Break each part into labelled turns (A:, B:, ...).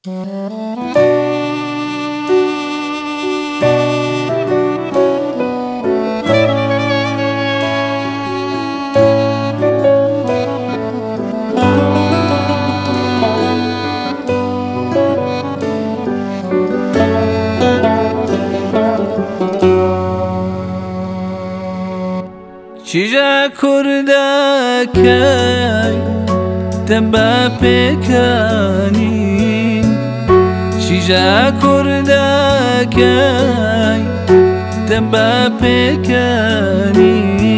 A: چیجا کردکی دنبا پیکانی چیجا کردکی دنبا پیکانی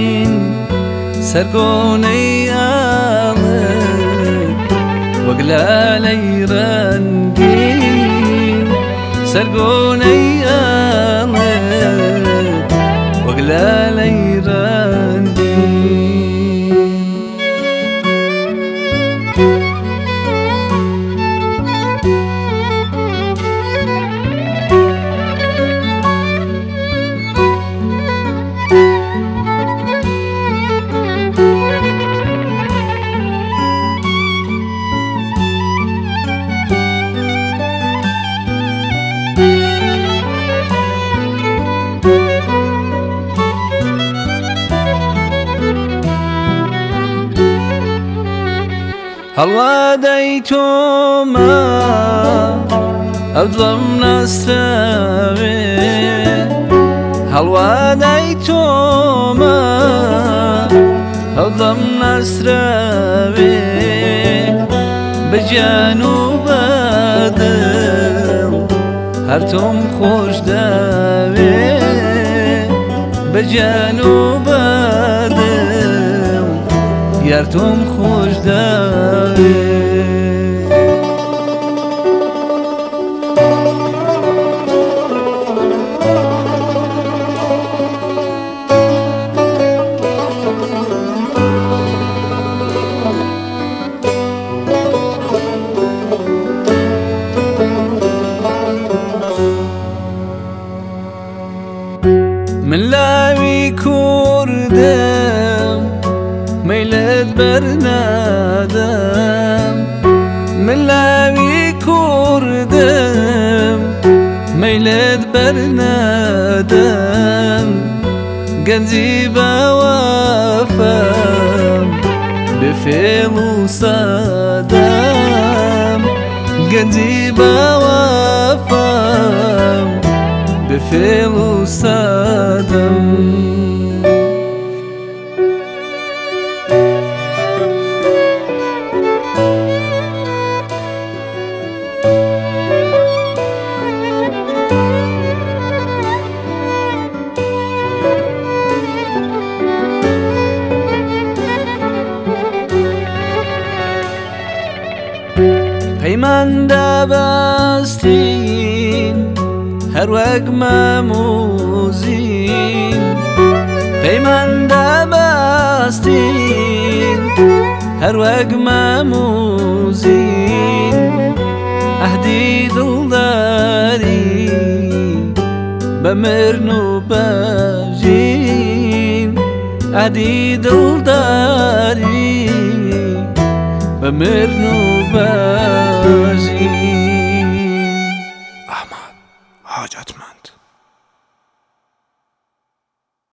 A: سرگونی آمد وقلالی رنگین سرگونی آمد وقلالی هەڵوا دەیتۆمە ئەو دڵم نەستراوێ هەڵوا دەیتۆمە ئەو دڵم نەستراوێ بەگیان و بەدڵ هەر تۆم خۆش داوێ بەگیان و بەدڵ یار تۆم خۆش داوێ من لاوی کوردم مەیلت بەرنادەم من لاوی کوردم مەیلت بەرنادەم گەنجی بەوەفەم بفێڵ و سادەم گەنجی بەوەفەم بفێڵ و سادەم پەیمان دابەستین هەر وەک مەموزین پەیمان دابەستین هەر وەک مەموزین ئەهدی دڵداری بە مرن و بەژین ئەهدی دڵداری بە مرن و بەژین